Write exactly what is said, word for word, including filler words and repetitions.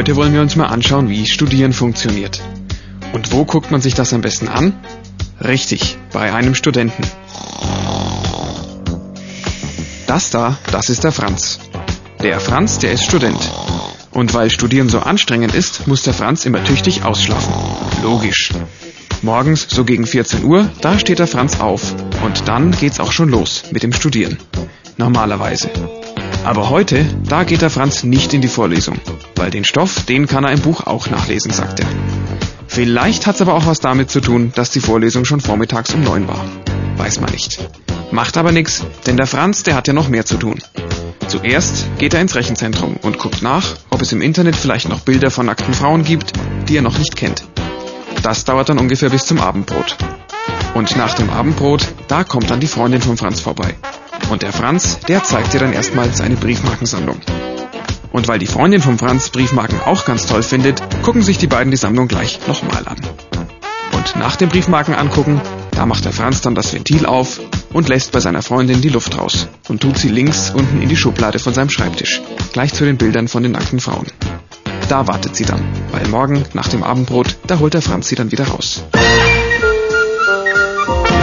Heute wollen wir uns mal anschauen, wie Studieren funktioniert. Und wo guckt man sich das am besten an? Richtig, bei einem Studenten. Das da, das ist der Franz. Der Franz, der ist Student. Und weil Studieren so anstrengend ist, muss der Franz immer tüchtig ausschlafen. Logisch. Morgens, so gegen vierzehn Uhr, da steht der Franz auf. Und dann geht's auch schon los mit dem Studieren. Normalerweise. Aber heute, da geht der Franz nicht in die Vorlesung. Weil den Stoff, den kann er im Buch auch nachlesen, sagt er. Vielleicht hat's aber auch was damit zu tun, dass die Vorlesung schon vormittags um neun war. Weiß man nicht. Macht aber nix, denn der Franz, der hat ja noch mehr zu tun. Zuerst geht er ins Rechenzentrum und guckt nach, ob es im Internet vielleicht noch Bilder von nackten Frauen gibt, die er noch nicht kennt. Das dauert dann ungefähr bis zum Abendbrot. Und nach dem Abendbrot, da kommt dann die Freundin von Franz vorbei. Und der Franz, der zeigt ihr dann erstmal seine Briefmarkensammlung. Und weil die Freundin von Franz Briefmarken auch ganz toll findet, gucken sich die beiden die Sammlung gleich nochmal an. Und nach dem Briefmarken angucken, da macht der Franz dann das Ventil auf und lässt bei seiner Freundin die Luft raus und tut sie links unten in die Schublade von seinem Schreibtisch, gleich zu den Bildern von den nackten Frauen. Da wartet sie dann, weil morgen nach dem Abendbrot, da holt der Franz sie dann wieder raus.